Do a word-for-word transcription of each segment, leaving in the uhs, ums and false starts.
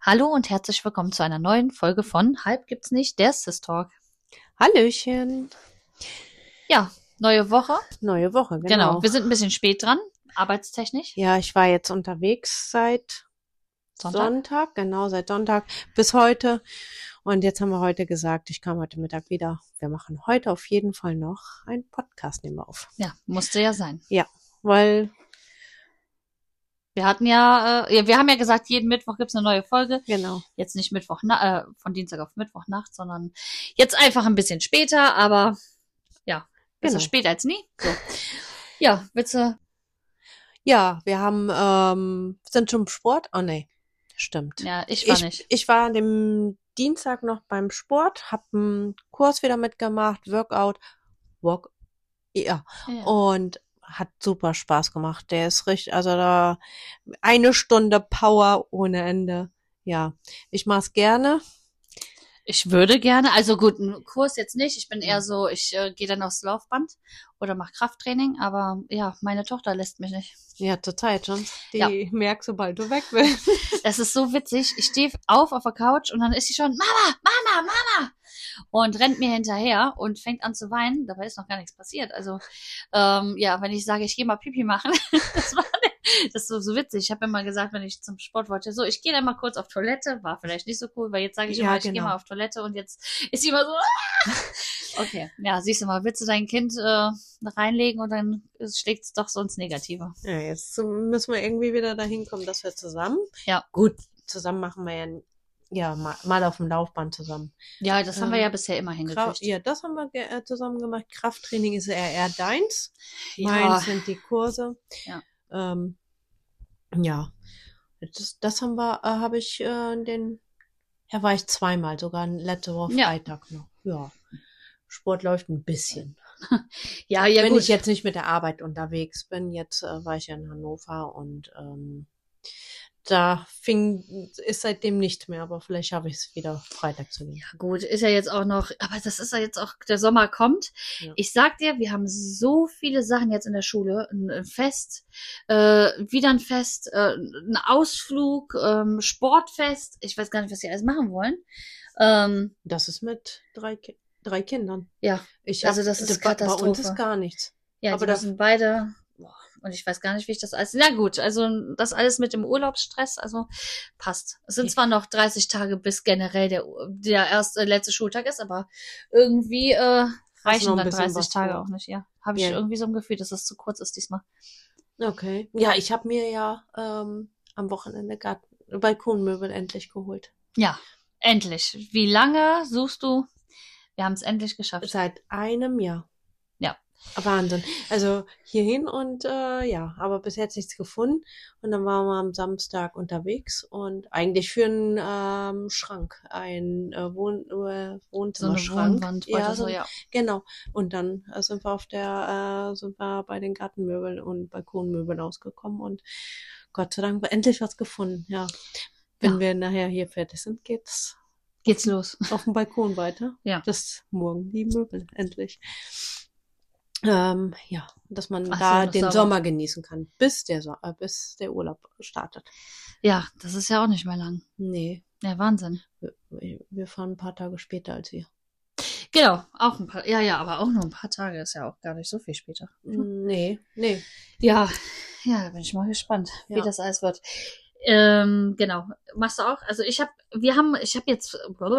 Hallo und herzlich willkommen zu einer neuen Folge von Halb gibt's nicht, der Sis Talk. Hallöchen. Ja, neue Woche. Neue Woche, genau. Genau, wir sind ein bisschen spät dran, arbeitstechnisch. Ja, ich war jetzt unterwegs seit Sonntag? Sonntag, genau, seit Sonntag bis heute. Und jetzt haben wir heute gesagt, ich kam heute Mittag wieder. Wir machen heute auf jeden Fall noch einen Podcast, nehmen wir auf. Ja, musste ja sein. Ja, weil, Wir hatten ja, äh, ja, wir haben ja gesagt, jeden Mittwoch gibt's eine neue Folge. genau, Jetzt nicht Mittwoch, na, äh, von Dienstag auf Mittwochnacht, sondern jetzt einfach ein bisschen später, aber ja, besser Genau. spät als nie. So. Ja, willst du? ja, wir haben, ähm, sind schon im Sport? Oh nee, stimmt. Ja, ich war Ich, nicht. ich war an dem Dienstag noch beim Sport, hab einen Kurs wieder mitgemacht, Workout, Walk, ja, Ja. und hat super Spaß gemacht. Der ist richtig, also da eine Stunde Power ohne Ende. Ja, ich mach's gerne. Ich würde gerne, also gut, einen Kurs jetzt nicht. Ich bin eher so, ich äh, gehe dann aufs Laufband oder mache Krafttraining, aber ja, meine Tochter lässt mich nicht. Ja, zur Zeit schon. Die Ja. merkt, sobald du weg bist. Das ist so witzig. Ich stehe auf auf der Couch und dann ist sie schon, Mama, Mama, Mama, und rennt mir hinterher und fängt an zu weinen. Dabei ist noch gar nichts passiert. Also ähm, ja, wenn ich sage, ich gehe mal Pipi machen, das war das ist so, so witzig. Ich habe immer gesagt, wenn ich zum Sport wollte, so, ich gehe dann mal kurz auf Toilette. War vielleicht nicht so cool, weil jetzt sage ich Ja, immer, ich genau. gehe mal auf Toilette und jetzt ist sie immer so, ah! Okay, ja, siehst du mal, willst du dein Kind äh, reinlegen und dann schlägt es doch so ins Negative. Ja, jetzt müssen wir irgendwie wieder dahin kommen, dass wir zusammen. Ja. Gut, zusammen machen wir ja, ja mal, mal auf dem Laufband zusammen. Ja, das haben wir Ähm, ja bisher immer Kra- hingekriegt. ja, das haben wir ge- äh, zusammen gemacht. Krafttraining ist eher, eher deins. Ja. Meins sind die Kurse. Ja. Ähm, ja. Das, das haben wir, äh, habe ich äh, den, ja, war ich zweimal, sogar letzte Woche Ja. Freitag noch. Ja. Sport läuft ein bisschen. Ja, ja, Wenn gut. ich jetzt nicht mit der Arbeit unterwegs bin, jetzt äh, war ich ja in Hannover und ähm, da fing, ist seitdem nicht mehr, aber vielleicht schaffe ich es wieder Freitag zu gehen. Ja, gut, ist ja jetzt auch noch, aber das ist ja jetzt auch, der Sommer kommt. Ja. Ich sag dir, wir haben so viele Sachen jetzt in der Schule. Ein, ein Fest, äh, wieder ein Fest, äh, ein Ausflug, ähm, Sportfest. Ich weiß gar nicht, was sie alles machen wollen. Ähm, Das ist mit drei, Ki drei Kindern. ja, Ich Also hab- das ist bei- Bei uns Katastrophe. ist gar nichts. ja, Aber die das- müssen beide, boah, und ich weiß gar nicht, wie ich das alles, na gut, also das alles mit dem Urlaubsstress, also passt. Es sind Ja. zwar noch dreißig Tage, bis generell der, der erste, letzte Schultag ist, aber irgendwie äh, noch reichen ein dann bisschen dreißig was Tage vor. auch nicht, ja. Habe ich Ja. irgendwie so ein Gefühl, dass es zu kurz ist diesmal. Okay. Ja, ich habe mir ja ähm, am Wochenende Garten, Balkonmöbel endlich geholt. Ja, endlich. Wie lange suchst du? Wir haben es endlich geschafft. Seit einem Jahr. Ja. Wahnsinn. Also hierhin und äh, ja, aber bis jetzt nichts gefunden. Und dann waren wir am Samstag unterwegs und eigentlich für einen ähm, Schrank, ein äh, Wohn äh, So eine Wohnzimmerschrank. Wohnwand. Ja, Ja, so, so, ja. genau. Und dann äh, sind wir auf der, äh, sind wir bei den Gartenmöbeln und Balkonmöbeln ausgekommen und Gott sei Dank war endlich was gefunden. Ja. Wenn Ja. wir nachher hier fertig sind, geht's Geht's los. auf dem Balkon weiter. Ja. Das morgen die Möbel endlich. Ähm, ja, dass man Ach so, da noch den sauber. Sommer genießen kann, bis der so äh, bis der Urlaub startet. Ja, das ist ja auch nicht mehr lang. Nee, Ja, Wahnsinn. wir, wir fahren ein paar Tage später als ihr. Genau, auch ein paar, ja, ja, aber auch nur ein paar Tage ist ja auch gar nicht so viel später. Nee, nee. Ja, ja, da bin ich mal gespannt, wie Ja. das alles wird. Ähm, genau. Machst du auch? Also ich habe, wir haben, ich habe jetzt,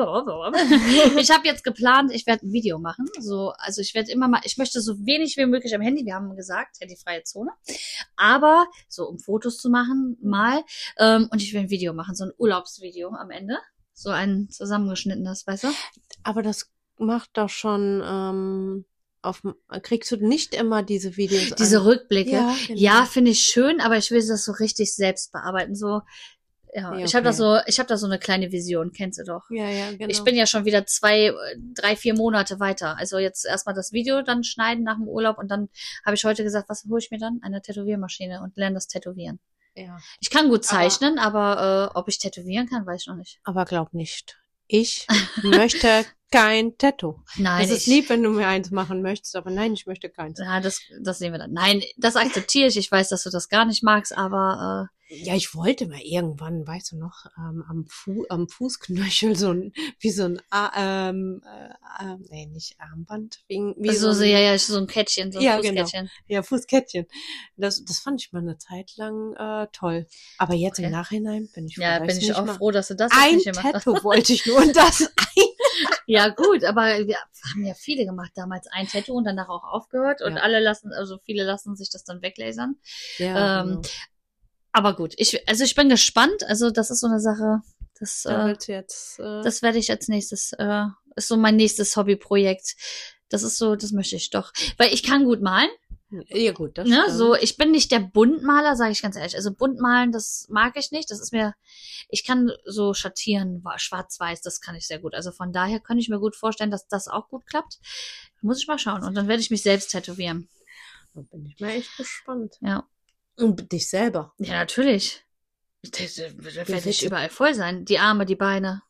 ich habe jetzt geplant, ich werde ein Video machen. So, also ich werde immer mal, ich möchte so wenig wie möglich am Handy. Wir haben gesagt, handyfreie Zone. Aber so um Fotos zu machen, mal. Ähm, und ich will ein Video machen, so ein Urlaubsvideo am Ende, so ein zusammengeschnittenes, weißt du? Aber das macht doch schon ähm, auf dem- kriegst du nicht immer diese Videos Diese an. Rückblicke. Ja, genau. Ja, finde ich schön, aber ich will das so richtig selbst bearbeiten. So, ja, Ja, ich habe da okay. so, ich habe da so eine kleine Vision, kennst du doch. Ja, ja, genau. Ich bin ja schon wieder zwei, äh, drei, vier Monate weiter. Also jetzt erstmal das Video dann schneiden nach dem Urlaub und dann habe ich heute gesagt, was hole ich mir dann? Eine Tätowiermaschine und lerne das Tätowieren. ja. Ich kann gut zeichnen, aber, aber äh, ob ich tätowieren kann, weiß ich noch nicht. Aber glaub nicht. Ich möchte kein Tattoo. Nein, Es ist ich, lieb, wenn du mir eins machen möchtest, aber nein, ich möchte keins. ja, das, das sehen wir dann. Nein, das akzeptiere ich. Ich weiß, dass du das gar nicht magst, aber Ja, ich wollte mal irgendwann, weißt du noch, ähm, am, Fu am Fußknöchel so ein, wie so ein, A ähm, äh, äh, nee, nicht Armband, wie, wie Also, so so, ein, ja, ja, so ein Kettchen, so ein ja, genau, Fußkettchen. ja, Fußkettchen. Das, das fand ich mal eine Zeit lang äh, toll. Aber jetzt im Okay. Nachhinein bin ich froh, Ja, dass bin ich's ich nicht auch mache. froh, dass du das jetzt Ein nicht gemacht hast. Tattoo wollte ich nur und das ein. Ja, gut, aber wir haben ja viele gemacht damals ein Tattoo und danach auch aufgehört und Ja. alle lassen, also viele lassen sich das dann weglasern. Ja, Ähm, genau. Aber gut, ich, also ich bin gespannt. Also das ist so eine Sache, das, Da äh, willst du jetzt, äh, das werde ich als nächstes, äh, ist so mein nächstes Hobbyprojekt. Das ist so, das möchte ich doch. Weil ich kann gut malen. ja gut, das Ne, stimmt. so, ich bin nicht der Buntmaler, sage ich ganz ehrlich. Also Buntmalen, das mag ich nicht. Das ist mir, ich kann so schattieren, schwarz-weiß, das kann ich sehr gut. Also von daher kann ich mir gut vorstellen, dass das auch gut klappt. Muss ich mal schauen. Und dann werde ich mich selbst tätowieren. Da bin ich mal echt gespannt. Ja. Und dich selber. Ja, natürlich. Das, das werde ich willst du- überall voll sein. Die Arme, die Beine.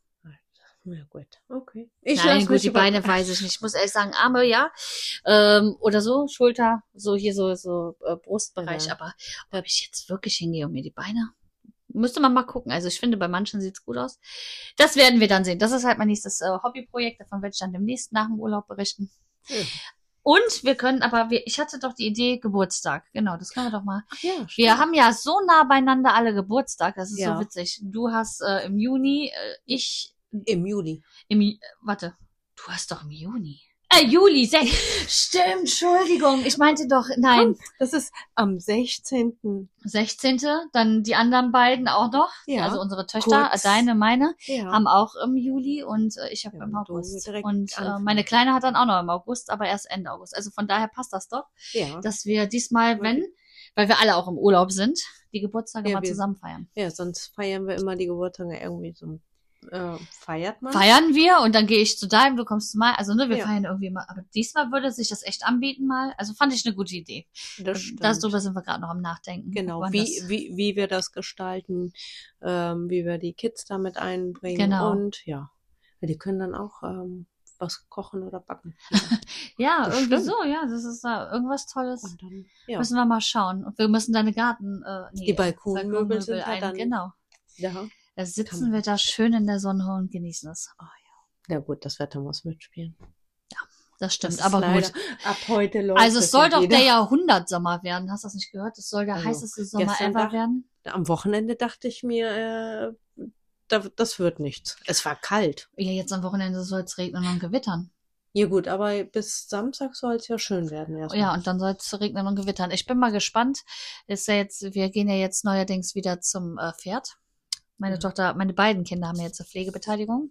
Ja gut, okay. Ich Nein, lass gut, mich die über- Beine weiß ich nicht. Ich muss ehrlich sagen, Arme, ja. Ähm, oder so, Schulter, so hier so, so äh, Brustbereich. Ja. Aber ob ich jetzt wirklich hingehe und mir die Beine, müsste man mal gucken. Also ich finde, bei manchen sieht's gut aus. Das werden wir dann sehen. Das ist halt mein nächstes äh, Hobbyprojekt. Davon werde ich dann demnächst nach dem Urlaub berichten. Hm. Und wir können, aber wir, ich hatte doch die Idee Geburtstag. Genau, das können wir doch mal. Ach ja, stimmt. Wir haben ja so nah beieinander alle Geburtstag. Das ist Ja. so witzig. Du hast äh, im Juni, äh, ich Im Juli. im, äh, warte, du hast doch im Juni. Äh, Juli, sech. Stimmt, Entschuldigung. Ich meinte doch, nein. Das ist am sechzehnten sechzehnte Dann die anderen beiden auch noch. Ja. Also unsere Töchter, Kurz. äh, deine, meine, Ja. haben auch im Juli und äh, ich habe Ja, im und du August. direkt Und äh, Anfang. meine Kleine hat dann auch noch im August, aber erst Ende August. Also von daher passt das doch, ja. dass wir diesmal, wenn, weil wir alle auch im Urlaub sind, die Geburtstage Ja, mal wir- zusammen feiern. ja, sonst feiern wir immer die Geburtstage irgendwie so. Äh, feiert man? Feiern wir und dann gehe ich zu deinem, du kommst zu meinem. Also ne, wir Ja. feiern irgendwie mal. Aber diesmal würde sich das echt anbieten mal. Also fand ich eine gute Idee. Das stimmt. Darüber sind wir gerade noch am Nachdenken. Genau, wann wie, das- wie, wie wir das gestalten, ähm, wie wir die Kids damit einbringen. Genau. Und ja, Ja, die können dann auch ähm, was kochen oder backen. Ja, Das irgendwie stimmt. so, ja, das ist da irgendwas Tolles. Und dann, ja, Müssen wir mal schauen. Und wir müssen deine Garten, äh, nee, Die Balkonmöbel sind ja ein, dann- genau. ja. Da Kann sitzen man wir nicht da schön in der Sonne und genießen es. Ja gut, das Wetter muss mitspielen. Das stimmt, Das ist aber leider- gut. Ab heute läuft Also es soll ja doch wieder. der Jahrhundertsommer werden. Hast du das nicht gehört? Es soll der Also, heißeste Sommer gestern ever dach- werden. Am Wochenende dachte ich mir, äh, da, das wird nichts. Es war kalt. Ja, jetzt am Wochenende soll es regnen und gewittern. Ja gut, aber bis Samstag soll es ja schön werden erstmal. Ja, und dann soll es regnen und gewittern. Ich bin mal gespannt. Ist ja jetzt, wir gehen ja jetzt neuerdings wieder zum äh, Pferd. Meine Ja. Tochter, meine beiden Kinder haben ja jetzt eine Pflegebeteiligung.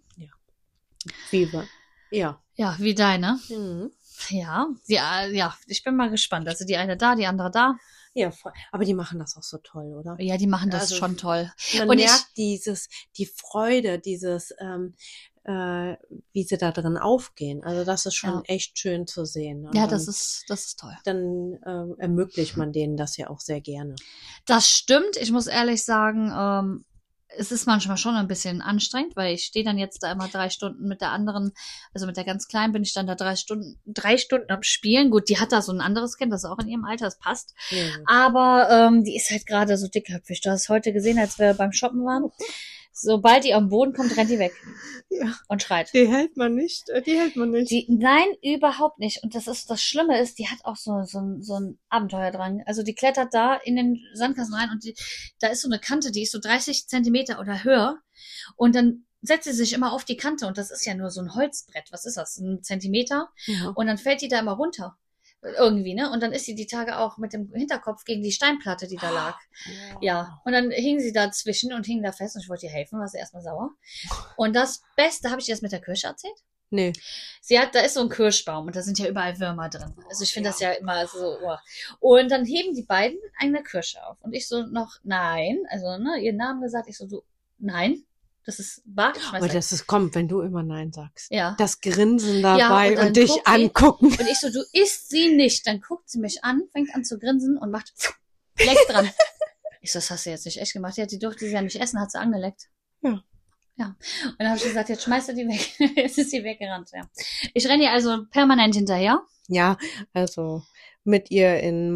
Wie wir. Ja. Ja, wie deine. Mhm. Ja, ja, ja, ich bin mal gespannt. Also die eine da, die andere da. Ja, voll. Aber die machen das auch so toll, oder? Ja, die machen das Also, schon toll. Man Und ich- merkt dieses, die Freude, dieses, ähm, äh, wie sie da drin aufgehen. Also das ist schon Ja. echt schön zu sehen. Und Ja, dann, das ist, das ist toll. Dann ähm, ermöglicht man denen das ja auch sehr gerne. Das stimmt. Ich muss ehrlich sagen, ähm, es ist manchmal schon ein bisschen anstrengend, weil ich stehe dann jetzt da immer drei Stunden mit der anderen, also mit der ganz Kleinen bin ich dann da drei Stunden, drei Stunden am Spielen. Gut, die hat da so ein anderes Kind, das ist auch in ihrem Alter, das passt. Ja. Aber ähm, die ist halt gerade so dickköpfig. Du hast heute gesehen, als wir beim Shoppen waren. Sobald die am Boden kommt, rennt die weg Ja. und schreit. Die hält man nicht, äh, die hält man nicht. Die, nein, überhaupt nicht. Und das ist das Schlimme ist, die hat auch so so ein so ein Abenteuerdrang. Also die klettert da in den Sandkasten rein und die, da ist so eine Kante, die ist so dreißig Zentimeter oder höher. Und dann setzt sie sich immer auf die Kante und das ist ja nur so ein Holzbrett. Was ist das? Ein Zentimeter? Ja. Und dann fällt die da immer runter. Irgendwie, ne? Und dann ist sie die Tage auch mit dem Hinterkopf gegen die Steinplatte, die da lag. Ja, und dann hing sie dazwischen und hing da fest und ich wollte ihr helfen, war sie erstmal sauer. Und das Beste, habe ich dir das mit der Kirsche erzählt? Nee. Sie hat, da ist so ein Kirschbaum und da sind ja überall Würmer drin. Also ich finde Ja. das ja immer so. Oh. Und dann heben die beiden eine Kirsche auf. Und ich so noch, nein, also ne, ihren Namen gesagt, ich so, du, nein, das ist wahr. Ich schmeiß Aber weg. das ist, kommt, wenn du immer Nein sagst. Ja. Das Grinsen dabei Ja, und und, dann dich guckt die- angucken. Und ich so, du isst sie nicht. Dann guckt sie mich an, fängt an zu grinsen und macht, leckt dran. Ich so, das hast du jetzt nicht echt gemacht. Ja, die durfte sie ja nicht essen, hat sie angeleckt. Ja. Ja. Und dann habe ich gesagt, jetzt schmeißt du die weg. Jetzt ist sie weggerannt, ja. Ich renne ihr also permanent hinterher. Ja, also mit ihr in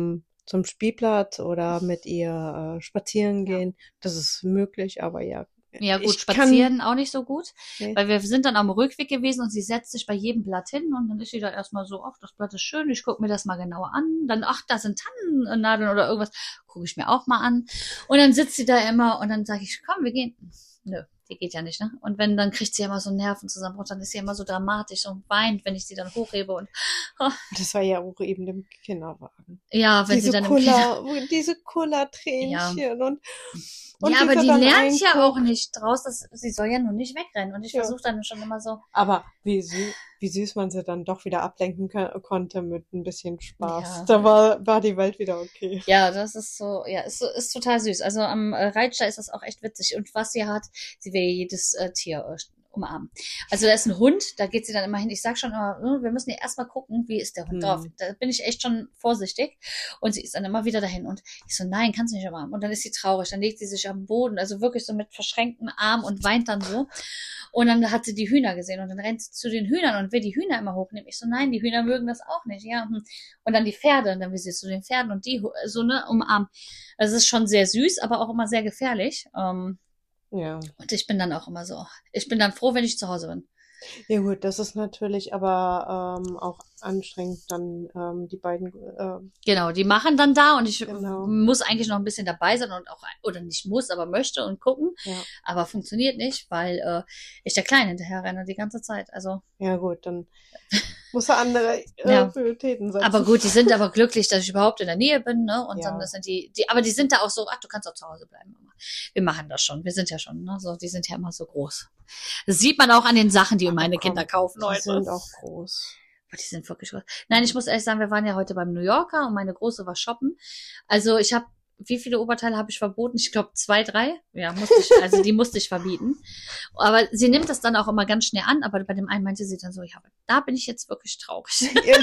zum Spielplatz oder mit ihr äh, spazieren gehen. Das ist möglich, aber ja. Ja gut, ich spazieren auch nicht so gut, Nee. weil wir sind dann am Rückweg gewesen und sie setzt sich bei jedem Blatt hin und dann ist sie da erstmal so, ach, das Blatt ist schön, ich gucke mir das mal genauer an. Dann, ach, da sind Tannennadeln oder irgendwas, gucke ich mir auch mal an. Und dann sitzt sie da immer und dann sage ich, komm, wir gehen. Nö, die geht ja nicht, ne? Und wenn, dann kriegt sie immer so einen Nervenzusammenbruch, dann ist sie immer so dramatisch und weint, wenn ich sie dann hochhebe und oh. Das war ja auch eben im Kinderwagen. Ja, wenn diese sie dann Kuller, im Kinder... diese Kullertränchen Ja. und Und ja, aber die lernt einguckt. ja auch nicht draus, dass sie soll ja nur nicht wegrennen. Und ich Ja. versuche dann schon immer so. Aber wie, sü wie süß man sie dann doch wieder ablenken konnte mit ein bisschen Spaß. Ja. Da war, war die Welt wieder okay. Ja, das ist so, ja, ist, so, ist total süß. Also am äh, Reitstall ist das auch echt witzig. Und was sie hat, sie will jedes äh, Tier äh, umarmen. Also da ist ein Hund, da geht sie dann immer hin. Ich sag schon immer, wir müssen ja erstmal gucken, wie ist der Hund Hm. drauf. Da bin ich echt schon vorsichtig. Und sie ist dann immer wieder dahin. Und ich so, nein, kannst du nicht umarmen. Und dann ist sie traurig. Dann legt sie sich am Boden, also wirklich so mit verschränktem Arm und weint dann so. Und dann hat sie die Hühner gesehen und dann rennt sie zu den Hühnern und will die Hühner immer hochnehmen. Ich so, nein, die Hühner mögen das auch nicht. Ja. Und dann die Pferde und dann will sie zu den Pferden und die so ne umarmen. Also es ist schon sehr süß, aber auch immer sehr gefährlich. Ähm, Ja. Und ich bin dann auch immer so, ich bin dann froh, wenn ich zu Hause bin. Ja gut, das ist natürlich aber ähm, auch anstrengend, dann ähm, die beiden äh, Genau, die machen dann da und ich Genau. muss eigentlich noch ein bisschen dabei sein und auch, oder nicht muss, aber möchte und gucken. ja. Aber funktioniert nicht, weil äh, ich der Kleine hinterher renne die ganze Zeit. Also, Ja gut, dann muss er andere äh, Ja. Prioritäten setzen. aber gut, die sind aber glücklich, dass ich überhaupt in der Nähe bin, ne? Und Ja. dann sind die, die, aber die sind da auch so, ach, du kannst auch zu Hause bleiben, Mama. Wir machen das schon. Wir sind ja schon, ne? So, die sind ja immer so groß. Das sieht man auch an den Sachen, die Aber meine komm, Kinder kaufen Die heute. sind auch groß. Aber die sind wirklich groß. Nein, ich muss ehrlich sagen, wir waren ja heute beim New Yorker und meine Große war shoppen. Also ich habe, wie viele Oberteile habe ich verboten? Ich glaube zwei, drei. Ja, musste ich, also die musste ich verbieten. Aber sie nimmt das dann auch immer ganz schnell an. Aber bei dem einen meinte sie dann so, ja, da bin ich jetzt wirklich traurig.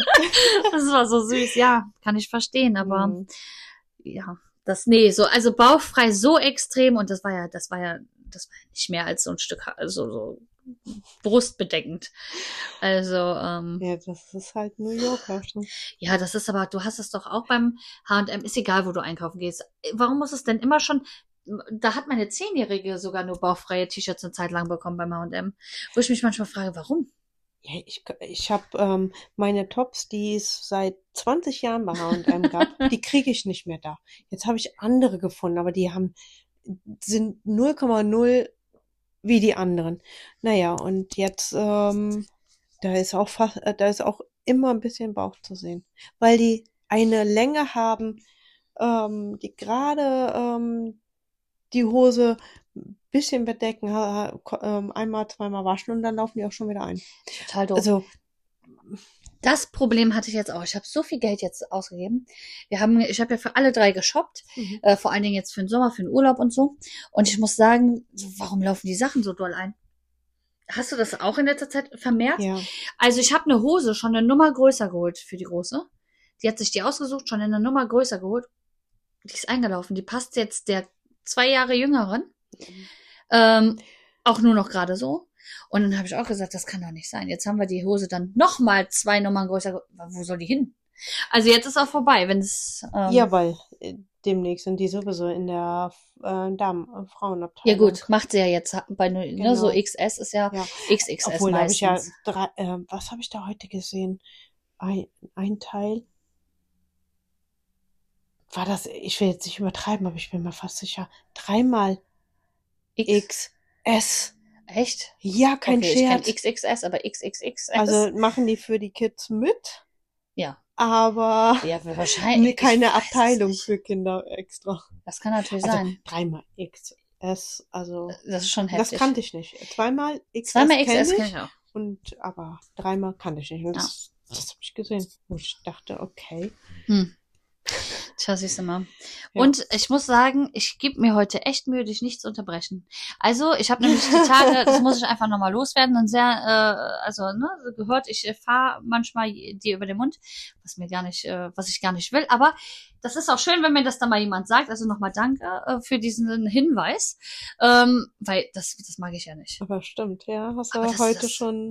Das war so süß. Ja, kann ich verstehen. Aber Mhm. ja, das, nee, so, also bauchfrei so extrem und das war ja, das war ja, das war ja nicht mehr als so ein Stück, also so brustbedeckend. Also, ähm, Ja, das ist halt New Yorker schon. ja, das ist aber, du hast es doch auch beim H und M, ist egal, wo du einkaufen gehst. Warum muss es denn immer schon, da hat meine Zehnjährige sogar nur bauchfreie T-Shirts eine Zeit lang bekommen beim H und M, wo ich mich manchmal frage, warum? Ja, ich ich habe ähm, meine Tops, die es seit zwanzig Jahren bei H und M gab, die kriege ich nicht mehr da. Jetzt habe ich andere gefunden, aber die haben sind null Komma null wie die anderen. Naja, und jetzt ähm, da ist auch fast, äh, da ist auch immer ein bisschen Bauch zu sehen, weil die eine Länge haben, ähm, die gerade ähm, die Hose ein bisschen bedecken, ha, ha, ähm, einmal, zweimal waschen und dann laufen die auch schon wieder ein. Total doof. Also Das Problem hatte ich jetzt auch. Ich habe so viel Geld jetzt ausgegeben. Wir haben, ich habe ja für alle drei geshoppt, Mhm. äh, vor allen Dingen jetzt für den Sommer, für den Urlaub und so. Und ich muss sagen, so, warum laufen die Sachen so doll ein? Hast du das auch in letzter Zeit vermehrt? ja, Also ich habe eine Hose schon eine Nummer größer geholt für die Große. Die hat sich die ausgesucht, schon eine Nummer größer geholt. Die ist eingelaufen. Die passt jetzt der zwei Jahre jüngeren. Ähm, auch nur noch gerade so. Und dann habe ich auch gesagt, das kann doch nicht sein. Jetzt haben wir die Hose dann noch mal zwei Nummern größer. ge- Wo soll die hin? Also jetzt ist auch vorbei, wenn es ähm, ja, weil äh, demnächst sind die sowieso in der äh, Damen äh, ja Frauenabteilung. gut, macht sie ja jetzt bei ne, Genau. so X S ist ja, Ja. X X S Obwohl, da habe ich ja meistens. drei, äh, was habe ich da heute gesehen? Ein, ein Teil. War das, ich will jetzt nicht übertreiben, aber ich bin mir fast sicher, dreimal X. X S. Echt? Ja, kein Okay, ich kenn Scherz. X X S, aber X X X S. Also machen die für die Kids mit, ja, aber ja wahrscheinlich. nee, keine ich weiß es Abteilung nicht. für Kinder extra. Das kann natürlich Also sein. dreimal X S, also Das ist schon das heftig. kannte ich nicht. Zweimal X S Zweimal X kenn S ich, kann ich auch. und aber dreimal kannte ich nicht. Und Ja. das, das habe ich gesehen. Und ich dachte, okay. Hm. Tja, siehst du mal. Ja. Und ich muss sagen, ich gebe mir heute echt Mühe, dich nicht zu unterbrechen. Also, ich habe nämlich die Tage, das muss ich einfach nochmal loswerden, und sehr, äh, also, ne, gehört, ich äh, fahre manchmal dir über den Mund, was mir gar nicht, äh, was ich gar nicht will. Aber das ist auch schön, wenn mir das dann mal jemand sagt. Also nochmal danke äh, für diesen Hinweis. Ähm, weil das, das mag ich ja nicht. Aber stimmt, ja, hast du Aber das- heute das- schon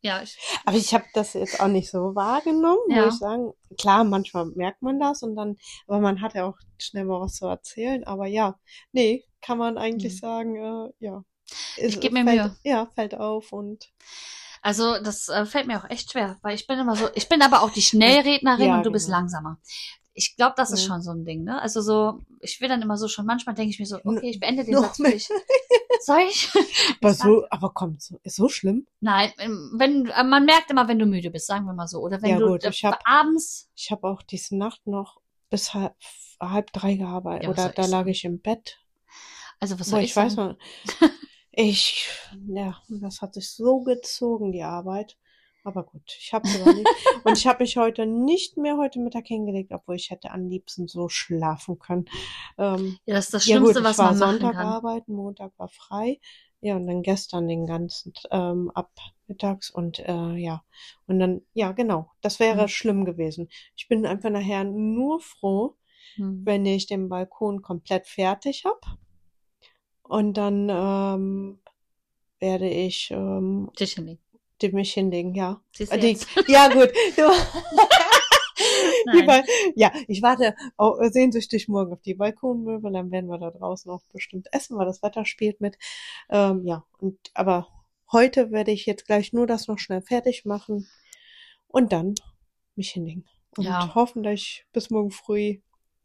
Ja, ich, Aber ich habe das jetzt auch nicht so wahrgenommen, ja. muss ich sagen. Klar, manchmal merkt man das und dann, aber man hat ja auch schnell mal was zu erzählen. Aber ja, nee, kann man eigentlich Hm. sagen, äh, ja, Ich es gebe mir fällt, Mühe. ja, fällt auf und Also das äh, fällt mir auch echt schwer, weil ich bin immer so, ich bin aber auch die Schnellrednerin ja, und du bist genau. langsamer. Ich glaube, das ist Ja. schon so ein Ding, ne? Also so, ich will dann immer so schon, manchmal denke ich mir so, okay, ich beende den Noch Satz für mehr. dich. Soll ich? Aber Ich sag, so, aber komm, so, ist so schlimm? nein, ähm, wenn, äh, man merkt immer, wenn du müde bist, sagen wir mal so. Oder wenn Ja du gut, äh, ich habe abends, ich hab auch diese Nacht noch bis halb, halb drei gearbeitet. ja, was Oder soll da ich lag sagen? ich im Bett. Also was Boah, soll ich ich weiß sagen? noch, ich, ja, das hat sich so gezogen, die Arbeit. Aber gut, ich hab's überlebt. Und ich habe mich heute nicht mehr heute Mittag hingelegt, obwohl ich hätte am liebsten so schlafen können. Ähm, Ja, das ist das ja gut, Schlimmste, ich was war man machen Sonntag kann. arbeiten, Montag war frei. Ja, und dann gestern den ganzen ähm, ab mittags und äh, ja. Und dann, ja, genau, das wäre Hm. schlimm gewesen. Ich bin einfach nachher nur froh, Hm. wenn ich den Balkon komplett fertig hab. Und dann ähm, werde ich ähm, Dich hinlegen. die mich hinlegen, ja. Siehst Äh, du Die, jetzt? ja, gut. Du, die Nein. Bal ja, ich warte au- sehnsüchtig morgen auf die Balkonmöbel, dann werden wir da draußen auch bestimmt essen, weil das Wetter spielt mit. Ähm, ja, und aber heute werde ich jetzt gleich nur das noch schnell fertig machen und dann mich hinlegen. Und Ja, hoffen, dass ich bis morgen früh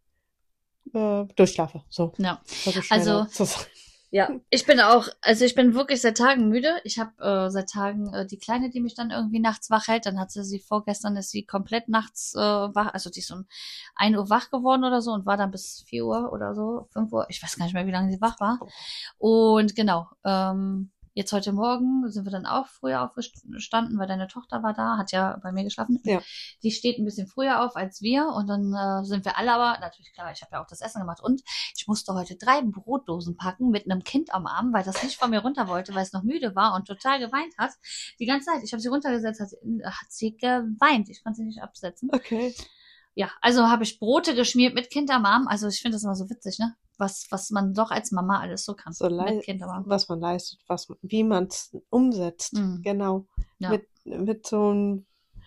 äh, durchschlafe. So, ja. versuche Also, schneller zu sein. ja, ich bin auch, also ich bin wirklich seit Tagen müde. Ich habe äh, seit Tagen äh, die Kleine, die mich dann irgendwie nachts wach hält. Dann hat sie sie vorgestern, ist sie komplett nachts äh, wach, also die ist um ein Uhr wach geworden oder so und war dann bis vier Uhr oder so, fünf Uhr. Ich weiß gar nicht mehr, wie lange sie wach war. Und genau, ähm, jetzt heute Morgen sind wir dann auch früher aufgestanden, weil deine Tochter war da, hat ja bei mir geschlafen. Ja. Die steht ein bisschen früher auf als wir und dann äh, sind wir alle aber, natürlich klar, ich habe ja auch das Essen gemacht und ich musste heute drei Brotdosen packen mit einem Kind am Arm, weil das nicht von mir runter wollte, weil es noch müde war und total geweint hat. Die ganze Zeit. Ich habe sie runtergesetzt, hat, hat sie geweint. Ich konnte sie nicht absetzen. Okay. Ja, also habe ich Brote geschmiert mit Kind am Arm. Also ich finde das immer so witzig, ne? Was, was man doch als Mama alles so kann. So Mit lei Kind am Arm. was man leistet, was man, wie man es umsetzt. Mhm. Genau. Ja. Mit, mit so einem,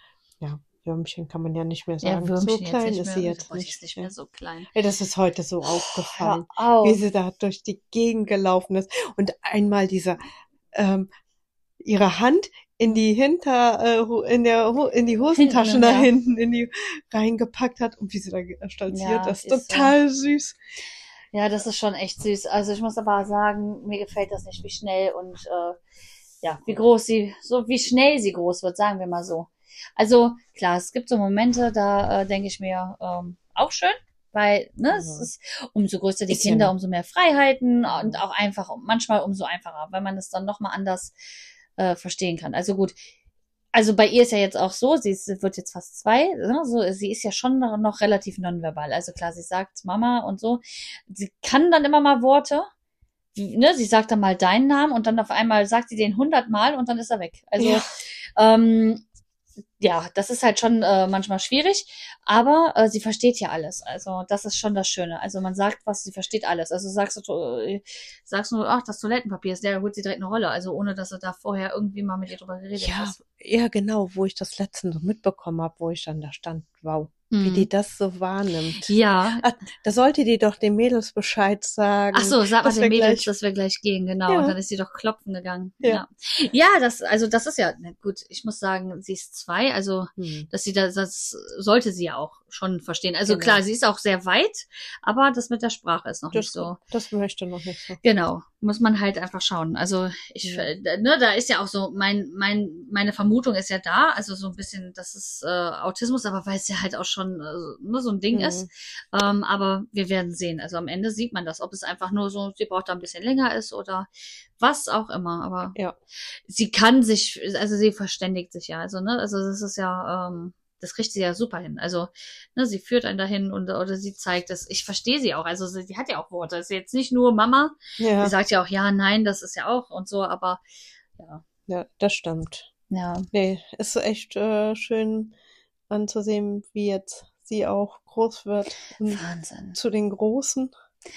ja, Würmchen kann man ja nicht mehr Ja, sagen. Würmchen So jetzt klein nicht ist mehr. sie jetzt Boah, die nicht. ist nicht Ja. mehr so klein. Ey, das ist heute so aufgefallen, Hör wie auf. sie da durch die Gegend gelaufen ist und einmal dieser, ähm, ihre Hand in die hinter, äh, Ho- in der, Ho- in die Hosentasche Hinten, da ja. hinten, in die reingepackt hat und wie sie da ge- stolziert. Ja, Das ist ist so. total süß. Ja, das ist schon echt süß. Also ich muss aber sagen, mir gefällt das nicht, wie schnell und äh, ja, wie groß sie, so wie schnell sie groß wird, sagen wir mal so. Also klar, es gibt so Momente, da äh, denke ich mir ähm, auch schön, weil ne, es Mhm. ist umso größer die Ist ja Kinder, noch- umso mehr Freiheiten und auch einfach manchmal umso einfacher, weil man es dann noch mal anders äh, verstehen kann. Also gut. Also bei ihr ist ja jetzt auch so, sie ist, wird jetzt fast zwei, ne? So, sie ist ja schon noch noch relativ nonverbal. Also klar, sie sagt Mama und so. Sie kann dann immer mal Worte, ne? Sie sagt dann mal deinen Namen und dann auf einmal sagt sie den hundertmal und dann ist er weg. Also Ja. ähm, ja, das ist halt schon äh, manchmal schwierig, aber äh, sie versteht ja alles. Also das ist schon das Schöne. Also man sagt was, sie versteht alles. Also sagst du, äh, sagst nur, ach, das Toilettenpapier ist, der holt sie direkt eine Rolle. Also ohne, dass du da vorher irgendwie mal mit ihr drüber geredet Ja, hast. ja, genau, wo ich das letztens so mitbekommen habe, wo ich dann da stand, wow, wie Mhm. die das so wahrnimmt. Ja. Ah, da sollte die doch den Mädels Bescheid sagen. Ach so, sag mal dass den wir Mädels, gleich- dass wir gleich gehen, genau. Ja. Und dann ist sie doch klopfen gegangen. Ja. Ja, ja, das, also das ist ja, na gut, ich muss sagen, sie ist zwei, also Hm. dass sie das, das sollte sie ja auch schon verstehen. Also Genau. klar, sie ist auch sehr weit, aber das mit der Sprache ist noch Das, nicht so. das möchte noch nicht so. Genau, muss man halt einfach schauen. Also ich, Ja. äh, ne, da ist ja auch so, mein, mein, meine Vermutung ist ja da, also so ein bisschen, das ist äh, Autismus, aber weil es ja halt auch schon äh, ne, so ein Ding Mhm. ist. Ähm, aber wir werden sehen. Also am Ende sieht man das, ob es einfach nur so, sie braucht da ein bisschen länger ist oder was auch immer. Aber Ja. sie kann sich, also sie verständigt sich ja. Also, ne, also das ist ja, ähm, das kriegt sie ja super hin. Also, ne, sie führt einen dahin und oder sie zeigt es. Ich verstehe sie auch. Also sie, sie hat ja auch Worte. Es ist jetzt nicht nur Mama. Ja. Sie sagt ja auch ja, nein, das ist ja auch und so, aber ja, Ja, das stimmt. ja, Nee, ist echt äh, schön anzusehen, wie jetzt sie auch groß wird und Wahnsinn. zu den Großen.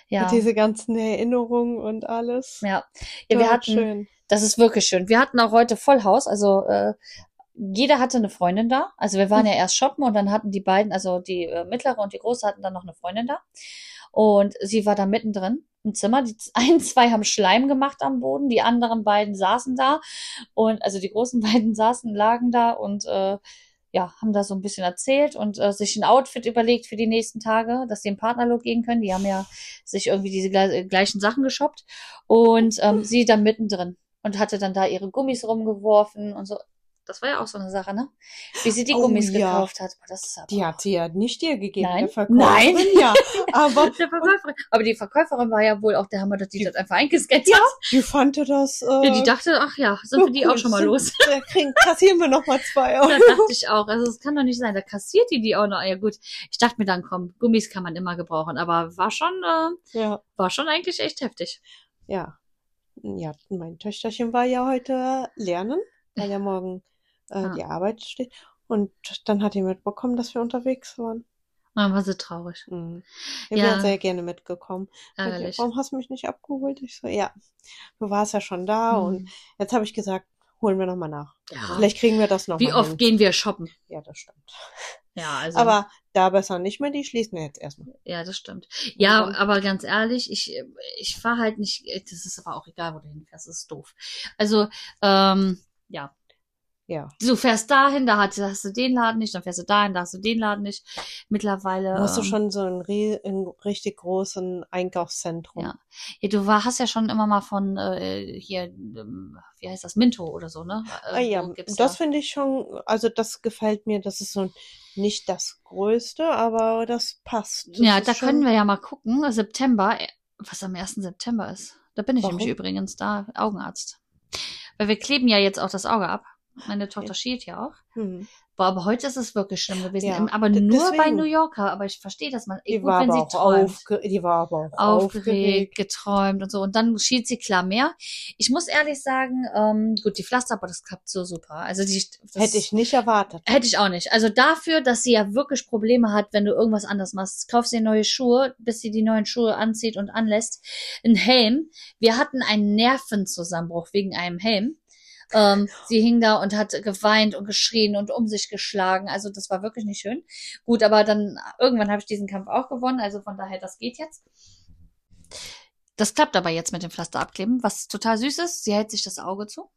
Ja. Mit diese ganzen Erinnerungen und alles. Ja. Ja, wir Toll, hatten, schön. das ist wirklich schön. Wir hatten auch heute Vollhaus, also äh, jeder hatte eine Freundin da. Also wir waren ja erst shoppen und dann hatten die beiden, also die äh, mittlere und die große hatten dann noch eine Freundin da. Und sie war da mittendrin im Zimmer. Die ein, zwei haben Schleim gemacht am Boden, die anderen beiden saßen da und also die großen beiden saßen, lagen da und äh, ja, haben da so ein bisschen erzählt und äh, sich ein Outfit überlegt für die nächsten Tage, dass sie im Partnerlook gehen können. Die haben ja sich irgendwie diese gle- gleichen Sachen geshoppt und ähm, sie dann mittendrin und hatte dann da ihre Gummis rumgeworfen und so. Das war ja auch so eine Sache, ne? Wie sie die Oh, Gummis ja. gekauft hat. Boah, das ist aber Die hat sie ja nicht dir gegeben, Nein. der Verkäuferin. Nein. Ja, aber der Verkäuferin. Aber die Verkäuferin war ja wohl auch der Hammer, dass die, Die- das einfach eingescannt Ja. hat. die fand das. Äh, Ja, die dachte, ach ja, sind wir die auch schon mal sind- los. Da kriegen, kassieren wir noch mal zwei Euro. Da dachte ich auch, also es kann doch nicht sein, da kassiert die die auch noch. Ja gut, ich dachte mir dann, komm, Gummis kann man immer gebrauchen, aber war schon, äh, Ja, war schon eigentlich echt heftig. ja. Ja, mein Töchterchen war ja heute lernen, weil ja morgen äh, Ah. die Arbeit steht. Und dann hat die mitbekommen, dass wir unterwegs waren. Dann war sie traurig. Mhm. Ich Ja. wäre sehr gerne mitgekommen. Meinte, Ärgerlich. warum hast du mich nicht abgeholt? Ich so, ja, du warst ja schon da. Hm. Und jetzt habe ich gesagt, holen wir nochmal nach. Ja. Vielleicht kriegen wir das noch Wie mal oft hin. gehen wir shoppen? Ja, das stimmt. Ja, also. Aber da besser nicht mehr, die schließen wir jetzt erstmal. Ja, das stimmt. Ja, dann- aber ganz ehrlich, ich, ich fahre halt nicht, das ist aber auch egal, wo du hinfährst, das ist doof. Also, ähm, ja, Ja. du fährst dahin, da hast, hast du den Laden nicht, dann fährst du dahin, da hast du den Laden nicht. Mittlerweile. Hast du ähm, schon so einen, ri- einen richtig großen Einkaufszentrum? Ja. Ja, du war, hast ja schon immer mal von äh, hier, ähm, wie heißt das, Minto oder so, ne? Ah ja, Irgendwo gibt's das ja. finde ich schon, also das gefällt mir, das ist so nicht das Größte, aber das passt. Das Ja, ist da schon, können wir ja mal gucken, September, äh, was am ersten September ist. Da bin ich Warum? nämlich übrigens da, Augenarzt. Weil wir kleben ja jetzt auch das Auge ab. Meine Tochter Ja. schielt ja auch. Hm. Boah, aber heute ist es wirklich schlimm gewesen. Ja, Im- aber d- nur bei deswegen. New Yorker. Aber ich verstehe das mal. Die Gut, war wenn aber sie auch träumt. aufge die war aber auch Aufgeregt, aufgeregt. geträumt und so. Und dann schielt sie klar mehr. Ich muss ehrlich sagen, ähm, gut, die Pflaster, aber das klappt so super. Also die, das Hätte ich nicht erwartet. Hätte ich auch nicht. Also dafür, dass sie ja wirklich Probleme hat, wenn du irgendwas anders machst, kaufst dir neue Schuhe, bis sie die neuen Schuhe anzieht und anlässt. Ein Helm. Wir hatten einen Nervenzusammenbruch wegen einem Helm. Ähm, sie hing da und hat geweint und geschrien und um sich geschlagen. Also das war wirklich nicht schön. Gut, aber dann irgendwann habe ich diesen Kampf auch gewonnen. Also von daher, das geht jetzt. Das klappt aber jetzt mit dem Pflaster abkleben, was total süß ist. Sie hält sich das Auge zu.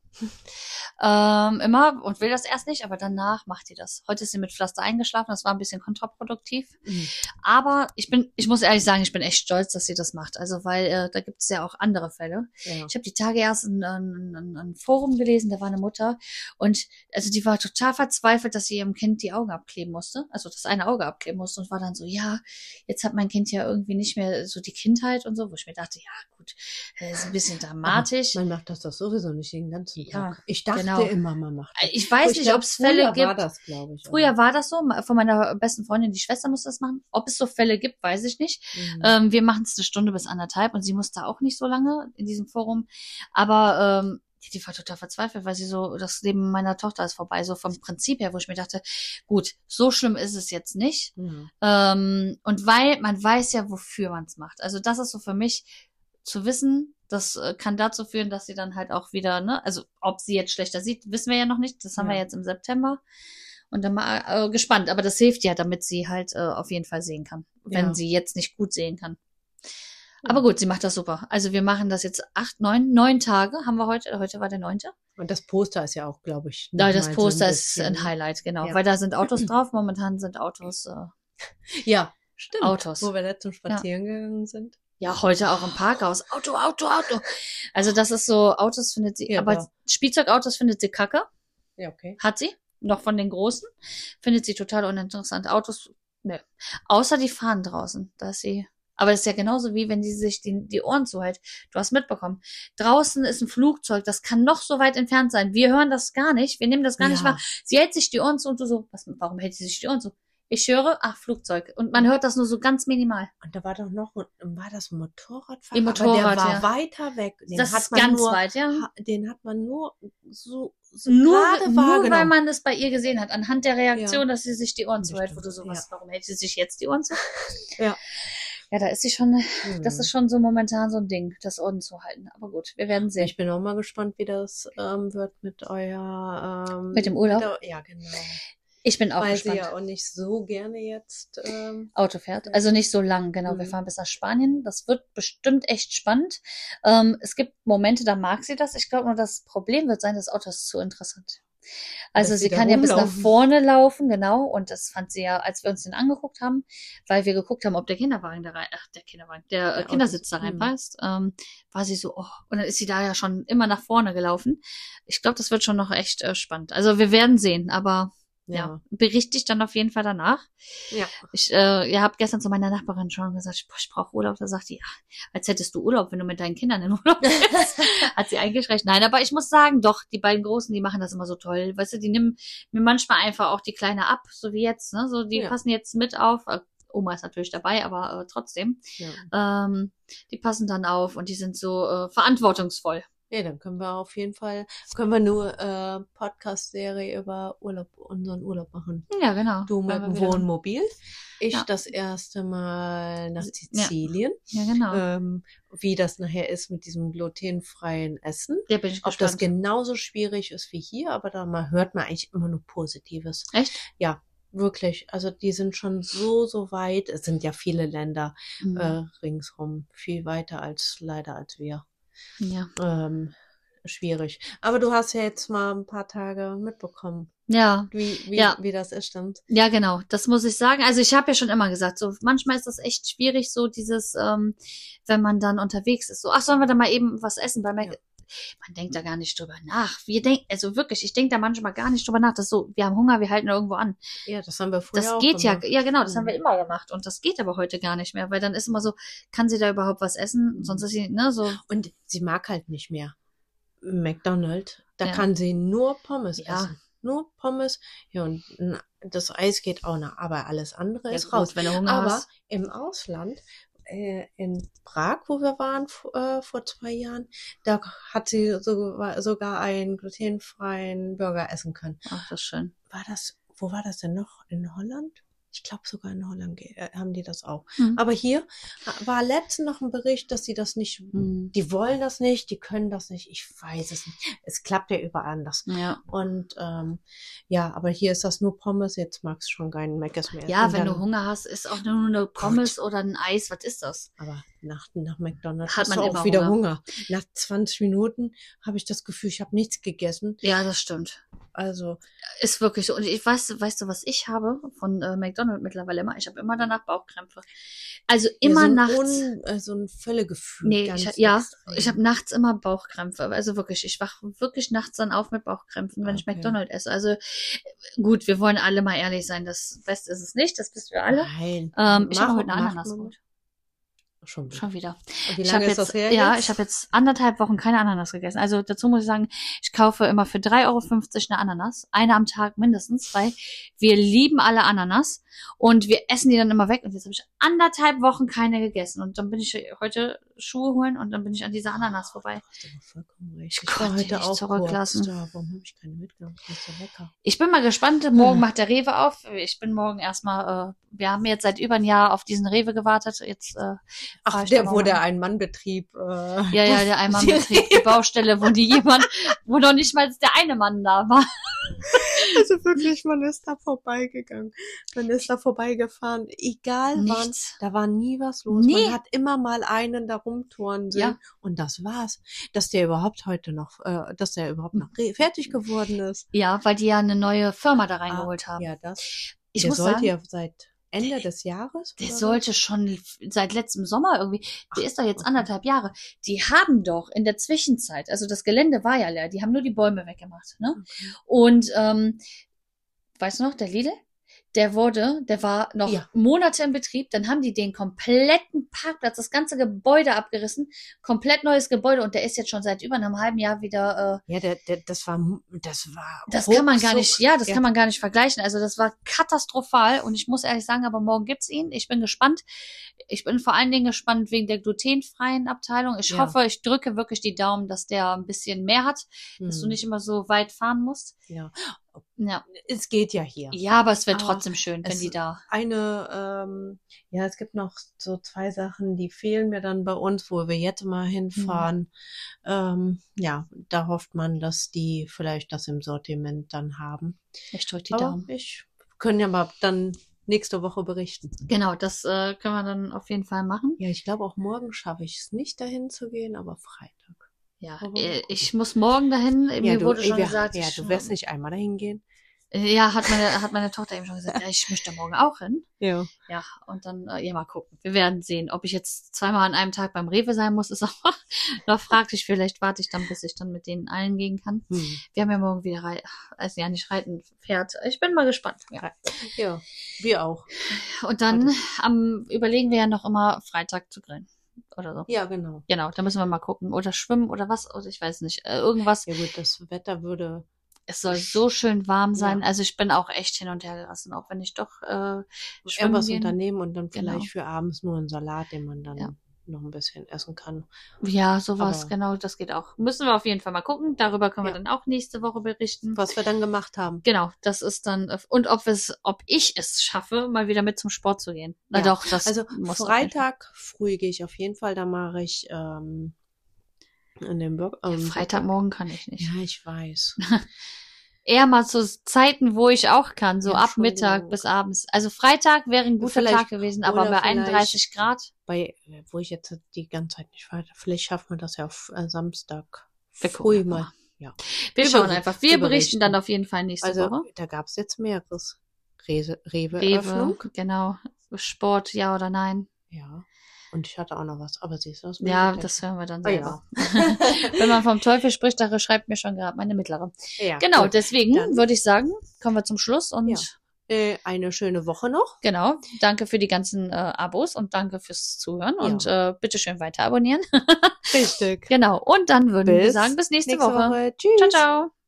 Ähm, immer und will das erst nicht, aber danach macht sie das. Heute ist sie mit Pflaster eingeschlafen, das war ein bisschen kontraproduktiv. Mhm. Aber ich bin, ich muss ehrlich sagen, ich bin echt stolz, dass sie das macht. Also weil äh, da gibt es ja auch andere Fälle. Ja. Ich habe die Tage erst ein, ein, ein, ein Forum gelesen, da war eine Mutter und also die war total verzweifelt, dass sie ihrem Kind die Augen abkleben musste, also das eine Auge abkleben musste und war dann so, ja, jetzt hat mein Kind ja irgendwie nicht mehr so die Kindheit und so, wo ich mir dachte, ja gut, äh, ist ein bisschen dramatisch. Man macht das doch sowieso nicht den ganzen Ja, Tag. Ich dachte genau. immer, man macht das. Ich weiß Ich nicht, glaub, ob es Fälle früher gibt. war das, glaube ich. Früher war das so, von meiner besten Freundin, die Schwester musste das machen. Ob es so Fälle gibt, weiß ich nicht. Mhm. Ähm, wir machen es eine Stunde bis anderthalb und sie musste auch nicht so lange in diesem Forum. Aber ähm, die, die war total verzweifelt, weil sie so, das Leben meiner Tochter ist vorbei, so vom Prinzip her, wo ich mir dachte, gut, so schlimm ist es jetzt nicht. Mhm. Ähm, und weil man weiß ja, wofür man es macht. Also das ist so für mich zu wissen, das äh, kann dazu führen, dass sie dann halt auch wieder, ne, also ob sie jetzt schlechter sieht, wissen wir ja noch nicht. Das haben Ja. wir jetzt im September. Und dann mal äh, gespannt. Aber das hilft ja, damit sie halt äh, auf jeden Fall sehen kann, wenn Ja. sie jetzt nicht gut sehen kann. Aber gut, sie macht das super. Also wir machen das jetzt acht, neun, neun Tage haben wir heute. Heute war der neunte. Und das Poster ist ja auch, glaube ich, Da noch das mal so Poster ein ist bisschen, ein ne? Highlight, genau. Ja. Weil da sind Autos drauf. Momentan sind Autos, äh, Ja, stimmt. Autos. Wo wir letztens spazieren gegangen sind. ja, heute auch im Parkhaus. Auto, Auto, Auto. Also das ist so, Autos findet sie, Ja, aber da. Spielzeugautos findet sie kacke. Ja, okay. Hat sie. Noch von den Großen. Findet sie total uninteressant. Autos, ne. Außer die fahren draußen. Da ist sie. Aber das ist ja genauso wie wenn die sich die, die Ohren zuhält. Du hast mitbekommen. Draußen ist ein Flugzeug. Das kann noch so weit entfernt sein. Wir hören das gar nicht. Wir nehmen das gar Ja. nicht wahr. Sie hält sich die Ohren zu und du so, was, warum hält sie sich die Ohren zu? Ich höre, ach, Flugzeug. Und man hört das nur so ganz minimal. Und da war doch noch, war das ein Motorradfahrer? Die Motorrad, aber der war ja. weiter weg. Den das hat ist man ganz nur, weit, ja. ha- Den hat man nur so, so Nur, gerade nur weil wahrgenommen. man das bei ihr gesehen hat, anhand der Reaktion, Ja. dass sie sich die Ohren Das zuhält, wo du stimmt, sowas, ja. warum hält sie sich jetzt die Ohren zu? Ja. Ja, da ist sie schon, Hm. das ist schon so momentan so ein Ding, das Orden zu halten. Aber gut, wir werden sehen. Ich bin auch mal gespannt, wie das ähm, wird mit euer... Ähm, Mit dem Urlaub? Mit der, ja, genau. Ich bin auch Weil gespannt. sie ja auch nicht so gerne jetzt... Ähm, Auto fährt. Also nicht so lang, genau. Wir Mhm. fahren bis nach Spanien. Das wird bestimmt echt spannend. Ähm, es gibt Momente, da mag sie das. Ich glaube nur, das Problem wird sein, das Auto ist zu interessant. Also Dass sie sie da kann ja bis nach rumlaufen. vorne laufen, genau. Und das fand sie ja, als wir uns den angeguckt haben, weil wir geguckt haben, ob der Kinderwagen da rein, ach, der Kinderwagen, der, Der äh, Kindersitz Autos. da reinpasst, ähm, war sie so, oh, und dann ist sie da ja schon immer nach vorne gelaufen. Ich glaube, das wird schon noch echt äh, spannend. Also wir werden sehen, aber ja, Ja. berichte ich dann auf jeden Fall danach. Ja. Ich äh, ihr habt gestern zu meiner Nachbarin schon gesagt, boah, ich brauche Urlaub. Da sagt die, ja, als hättest du Urlaub, wenn du mit deinen Kindern in Urlaub bist. Hat sie eingeschränkt. Nein, aber ich muss sagen, doch, die beiden Großen, die machen das immer so toll. Weißt du, die nehmen mir manchmal einfach auch die Kleine ab, so wie jetzt. Ne? So, die Ja. passen jetzt mit auf. Äh, Oma ist natürlich dabei, aber äh, trotzdem. Ja. Ähm, die passen dann auf und die sind so äh, verantwortungsvoll. Ja, dann können wir auf jeden Fall, können wir nur äh, Podcast-Serie über Urlaub, unseren Urlaub machen. Ja, genau. Du mit Wenn wir dem wieder- Wohnmobil, ich Ja. das erste Mal nach Ja. Sizilien. Ja, genau. Ähm, wie das nachher ist mit diesem glutenfreien Essen. Ja, bin ich Ob das gespannt. genauso schwierig ist wie hier, aber da mal hört man eigentlich immer nur Positives. Echt? Ja, wirklich. Also die sind schon so, so weit. Es sind ja viele Länder Mhm. äh, ringsrum, viel weiter als leider als wir. Ja. Ähm, schwierig. Aber du hast ja jetzt mal ein paar Tage mitbekommen, Ja. wie, wie, Ja. wie das ist, stimmt. Ja, genau, das muss ich sagen. Also ich habe ja schon immer gesagt, so manchmal ist das echt schwierig, so dieses, ähm, wenn man dann unterwegs ist, so, ach, sollen wir da mal eben was essen bei Mac? Ja. Man denkt da gar nicht drüber nach. Wir denken, also wirklich, ich denke da manchmal gar nicht drüber nach. Das ist so, wir haben Hunger, wir halten irgendwo an. Ja, das haben wir früher Das auch geht ja, gemacht. ja genau, das haben wir Mhm. immer gemacht. Und das geht aber heute gar nicht mehr, weil dann ist immer so, kann sie da überhaupt was essen? Mhm. Sonst ist sie, ne, so. Und sie mag halt nicht mehr McDonald's. Da Ja. kann sie nur Pommes Ja. essen. Nur Pommes. Ja, und na, das Eis geht auch noch, aber alles andere Ja, ist gut, raus. wenn du Hunger Aber hast. im Ausland, äh, in Prag, wo wir waren f- äh, vor zwei Jahren, da hat sie so, sogar einen glutenfreien Burger essen können. Ach, das ist schön. War das, wo war das denn noch? In Holland? Ich glaube sogar in Holland ge- äh, haben die das auch. Hm. Aber hier ha- war letztens noch ein Bericht, dass sie das nicht, Hm. die wollen das nicht, die können das nicht. Ich weiß es nicht. Es klappt ja überall anders. Ja. Und ähm, ja, aber hier ist das nur Pommes. Jetzt magst du schon keinen Mc's mehr. Ja, Und wenn dann, du Hunger hast, ist auch nur eine Pommes oder ein Eis. Was ist das? Aber nach, nach McDonald's Hat hast man du immer auch wieder Hunger. Hunger. Nach zwanzig Minuten habe ich das Gefühl, ich habe nichts gegessen. Ja, das stimmt. Also Ist wirklich so. Und ich weiß, weißt du, was ich habe von äh, McDonald's mittlerweile immer? Ich habe immer danach Bauchkrämpfe. Also immer ja, so ein nachts. Un, äh, so ein Völlegefühl. Nee, ganz ich, ja, extrem. ich habe nachts immer Bauchkrämpfe. Also wirklich, ich wach wirklich nachts dann auf mit Bauchkrämpfen, wenn ich Okay. McDonald's esse. Also äh, gut, wir wollen alle mal ehrlich sein. Das Beste ist es nicht, das wissen wir alle. Nein. Ähm, ich habe Mach- heute eine macht Ananas man- geholt. Schon wieder. Schon wieder. Und wie Ich lange habe ist jetzt, das her ja, jetzt? ich habe jetzt anderthalb Wochen keine Ananas gegessen. Also dazu muss ich sagen, ich kaufe immer für drei Euro fünfzig eine Ananas. Eine am Tag mindestens, weil wir lieben alle Ananas. Und wir essen die dann immer weg. Und jetzt habe ich anderthalb Wochen keine gegessen. Und dann bin ich heute Schuhe holen und dann bin ich an dieser Ananas vorbei. Hast du aber vollkommen recht. Ich Ich war konnte heute nicht auch zurücklassen. kurz da. Warum habe ich keine mitgenommen? Das ist so lecker. Ich bin mal gespannt. Morgen Hm. macht der Rewe auf. Ich bin morgen erstmal, äh, wir haben jetzt seit über ein Jahr auf diesen Rewe gewartet. Jetzt, äh, fahr Ach, ich der, da wo mal der rein. Ein-Mann-Betrieb. Äh, Ja, ja, der Einmannbetrieb, die Baustelle, wo die jemand, wo noch nicht mal der eine Mann da war. Also wirklich, man ist da vorbeigegangen. Man ist da vorbeigefahren. Egal wann, Nichts. da war nie was los. Nee. Man hat immer mal einen da rumtouren sehen. Ja. Und das war's. Dass der überhaupt heute noch, äh, dass der überhaupt noch re- fertig geworden ist. Ja, weil die ja eine neue Firma da reingeholt haben. Ja, das. Ich der muss sollte sagen, ja seit Ende des Jahres. der oder sollte schon seit letztem Sommer irgendwie, der ist doch jetzt anderthalb Jahre. Die haben doch in der Zwischenzeit, also das Gelände war ja leer, die haben nur die Bäume weggemacht, ne? Okay. Und, ähm, weißt du noch, der Lidl? Der wurde, der war noch Ja. Monate in Betrieb, dann haben die den kompletten Parkplatz, das ganze Gebäude abgerissen, komplett neues Gebäude und der ist jetzt schon seit über einem halben Jahr wieder, äh, Ja, der, der, das war, das war. das kann man gar ruckzuck. nicht, ja, das Ja. kann man gar nicht vergleichen. Also das war katastrophal und ich muss ehrlich sagen, aber morgen gibt's ihn. Ich bin gespannt. Ich bin vor allen Dingen gespannt wegen der glutenfreien Abteilung. Ich Ja. hoffe, ich drücke wirklich die Daumen, dass der ein bisschen mehr hat, dass du Hm. nicht immer so weit fahren musst. Ja. Ja. Es geht ja hier. Ja, aber es wäre Aber trotzdem schön, wenn es- die da. Eine, ähm, ja, es gibt noch so zwei Sachen, die fehlen mir dann bei uns, wo wir jetzt mal hinfahren. Ähm, ja, da hofft man, dass die vielleicht das im Sortiment dann haben. Ich drücke die Aber Daumen. ich können ja mal dann nächste Woche berichten. Genau, das äh, können wir dann auf jeden Fall machen. Ja, ich glaube auch morgen schaffe ich es nicht dahin zu gehen, aber Freitag. Ja, Aber- äh, ich muss morgen dahin. Mir du, wurde ey, schon wir, gesagt, ja, ich, du wirst nicht einmal dahin gehen. Ja, hat meine, hat meine Tochter eben schon gesagt, ja, ich möchte da morgen auch hin. Ja. Ja, und dann, äh, ja, mal gucken. Wir werden sehen. Ob ich jetzt zweimal an einem Tag beim Rewe sein muss, ist auch noch fraglich. Vielleicht warte ich dann, bis ich dann mit denen allen gehen kann. Hm. Wir haben ja morgen wieder Rei also ja, nicht Reiten, Pferd. Ich bin mal gespannt. Ja. Ja, wir auch. Und dann am, überlegen wir ja noch immer, Freitag zu grillen. Oder so. Ja, genau. Genau, da müssen wir mal gucken. Oder schwimmen oder was, oder ich weiß nicht. Äh, irgendwas. Ja gut, das Wetter würde. Es soll so schön warm sein. Ja. Also ich bin auch echt hin und her gelassen, auch wenn ich doch äh, schwimmen Irgendwas gehen. unternehmen und dann Genau. vielleicht für abends nur einen Salat, den man dann Ja. noch ein bisschen essen kann. Ja, sowas, Aber- genau, das geht auch. Müssen wir auf jeden Fall mal gucken. Darüber können wir Ja. dann auch nächste Woche berichten. Was wir dann gemacht haben. Genau, das ist dann, und ob es, ob ich es schaffe, mal wieder mit zum Sport zu gehen. Na Ja. doch, das Also muss auf jeden Fall. Freitag früh gehe ich auf jeden Fall, da mache ich ähm, in dem Blog. Ähm, Freitagmorgen kann ich nicht. Ja, ich weiß. Eher mal zu Zeiten, wo ich auch kann, so Ja, ab Mittag Entschuldigung. bis abends. Also Freitag wäre ein guter Vielleicht- Tag gewesen, aber oder bei vielleicht- einunddreißig Grad. Bei, wo ich jetzt die ganze Zeit nicht weiter. Vielleicht schafft man das ja auf äh, Samstag Wir früh gucken mal. mal. Ja. Wir Wir schauen beri- einfach. wir Wir berichten berichten. dann auf jeden Fall nächste Also Woche. da gab es jetzt mehreres. Rewe, Rewe, Rewe-Öffnung. genau. Sport, ja oder nein. Ja. Und ich hatte auch noch was, aber siehst du das? Ja, mit- das hören wir dann Ah, selber. ja. Wenn man vom Teufel spricht, da schreibt mir schon gerade meine mittlere. Ja, Genau, gut. deswegen Dann- würde ich sagen, kommen wir zum Schluss und Ja. Äh, eine schöne Woche noch. genau, danke für die ganzen äh, Abos und danke fürs Zuhören Ja. und äh, bitteschön weiter abonnieren. Richtig. Genau, und dann würden wir Bis sagen, bis nächste, Nächste Woche. Woche. Tschüss. Ciao, ciao.